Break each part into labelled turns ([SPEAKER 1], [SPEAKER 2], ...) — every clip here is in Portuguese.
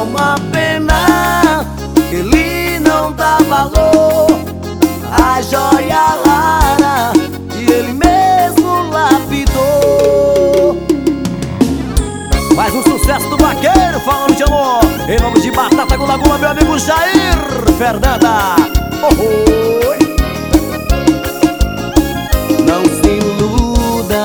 [SPEAKER 1] uma pena, ele não dá valor à joia rara que ele mesmo lapidou. Mais um sucesso do Vaqueiro falando de amor, em nome de Batata com Laguna, meu amigo Jair Fernanda. Oh, não se iluda,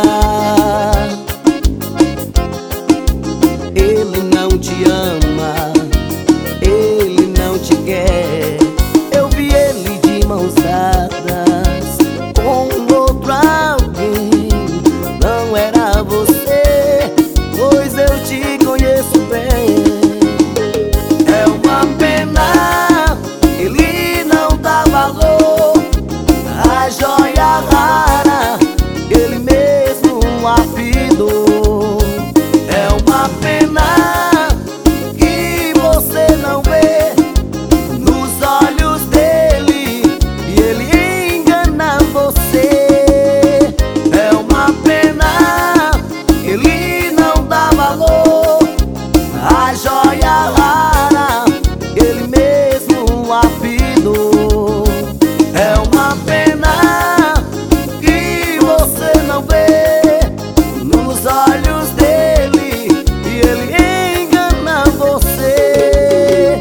[SPEAKER 1] ele não te ama, ele não te quer. Eu vi ele de mãos dadas com outro alguém. Não era você, pois eu te conheço bem. É uma pena, ele não dá valor à joia rara que ele mesmo lapidou. É uma pena que você não vê nos olhos dele e ele engana você. É uma pena que ele não dá valor à joia rara que ele mesmo lapidou. É uma pena que você não vê nos olhos dele e ele engana você.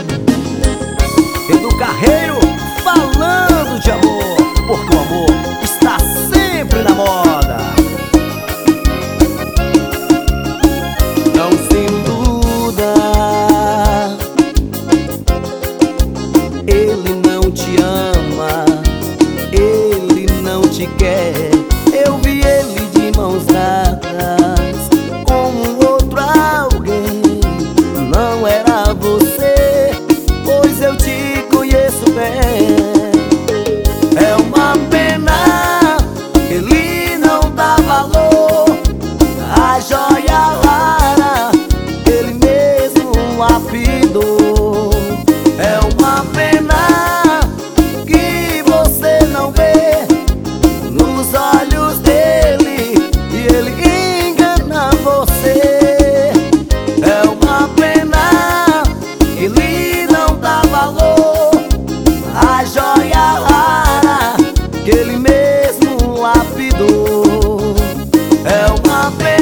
[SPEAKER 1] Edu Carreiro falando de amor, porque o amor está sempre na moda. Não se iluda, ele não te ama, ele não te quer. Eu vi ele de mãos dadas com outro alguém. Não era você, pois eu te conheço bem. É uma pena, ele não dá valor à joia rara que ele mesmo lapidou. É uma pena que você não vê nos olhos dele e ele engana você. É uma pena que ele não dá valor à joia rara que ele mesmo lapidou. É uma pena